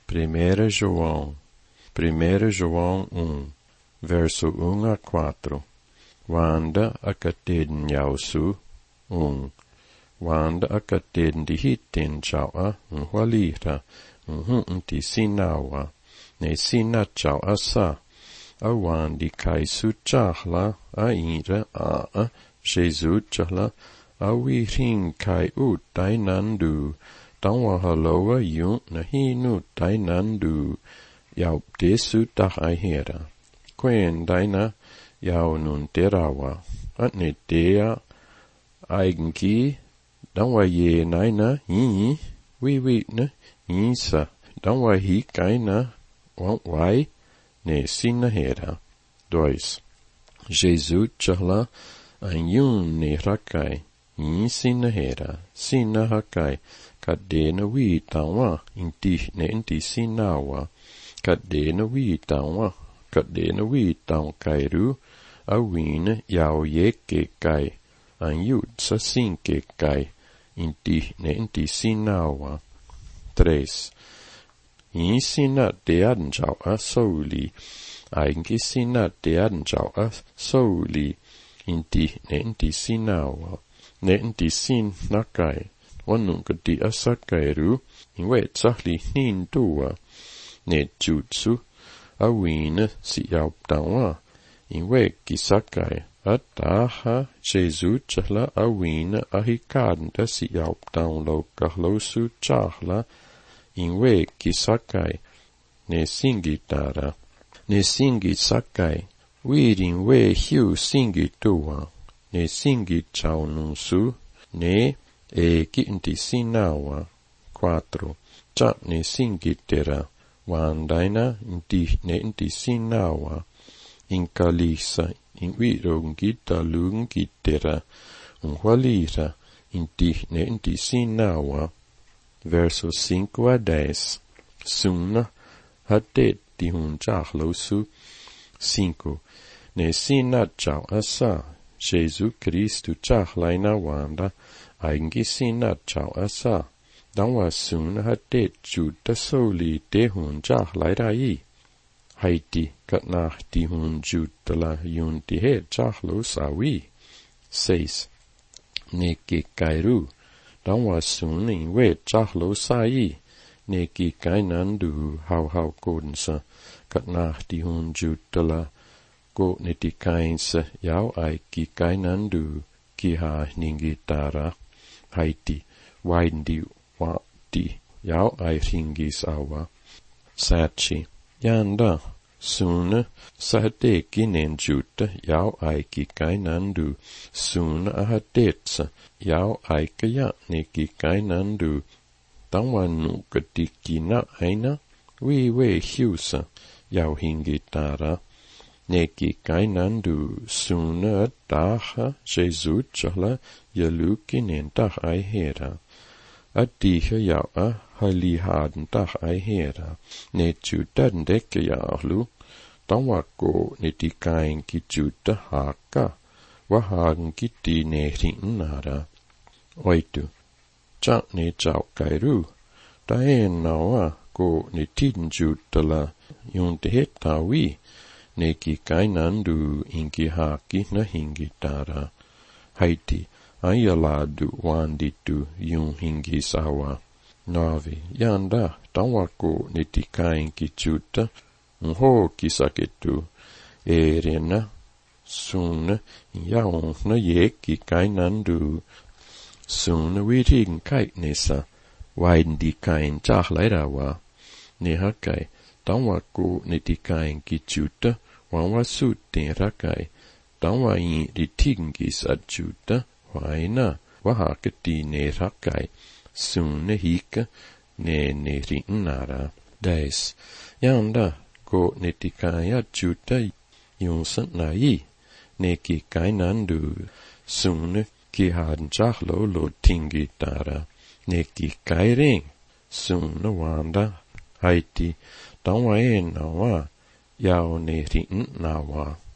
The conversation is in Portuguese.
1 João 1, verso 1 a 4. Wanda akatenjausu 1. Wanda akatendihiten jaua nhwalira nhunti sinawa ne sinachau asa awandi kaisu chahla aira a Jesus chahla awiring kai utainandu tangwa haloa yun nahinu tainandu yau desu tahahera quen daina yau nun terawa atne dea eigentlich tangwa ye naina wi na isa tangwa hi kaina wai ne sinahera 2. Jesus chahla anyun ne rakai sinahera sinahakai kadena wi tangwa inti sinawa kadena wi tang kairu awin yao yeke kai anyut sasinke kai inti sinawa 3. Sina dean jau a souli eigentlich sina dean jau a souli inti sinawa nenti sin nakai wanungati asakairu inwe tsahli nintua ne jutsu awin si yau tawa inwe kisakai ataha Jesus chahla awin ahikanda si yau taw lo kahlosu chahla inwe kisakai ne singitara ne singi sakai wirin we hiu singi tua ne singi chau nunsu ne kinti sinawa 4. Cha ne singi tera wandaina inti sinawa inkalisa inwirongita lungitera unhualira inti sinawa verso 5 a 10. Suna hatet tihun chahlosu 5. Ne sinat chau asa Jesus Cristo chahlaina wanda aingi sinat chau asa dangwa suna hatet juta soli tehun chahlairai haiti katna tihun jutala yun tihe chahlos awi 6. Ne ki kairu dangwa suna inwe chahlos ai ne ki kainandu hau konsa katna tihun jutala ko neti kainsa yau ai ki kainandu ki ha ningitara haiti waindi wati yau ai ringis awa sachi yanda suna sahate kinen juta yau ai ki kainandu suna ahatetsa yau ai kaya ne ki kainandu tangwanu katikina aina we hiusa yau hingitara neki kainandu suna taha Jesus chahla yalukinen tah ai hera atiha yau a halihaden tah ai hera ne jutan deke yaulu tangwako neti kain ki juta haka wahagen kiti ne rinara oitu cha ne chau kairu taen nawa ko netin jutala yun tehetawi neki kainandu inki haki na hingitara haiti ayaladu wanditu yun hingisawa 9. Yanda tawako neti kain kichuta nho kisaketu erena suna yaon na yeki kainandu suna wiring kai nesa waindi kain chahlairawa ne hakai tawako neti kain kichuta wawa sutin rakai tawa in ritingis adjuta waina wahakati ne rakai sunne hika ne rinara 10. Yanda ko neti kain adjuta yunsan nai ne ki kainandu sunne ki han chahlo lo tingitara ne ki kairing sunne wanda haiti tawa nawa yao ne rin nawa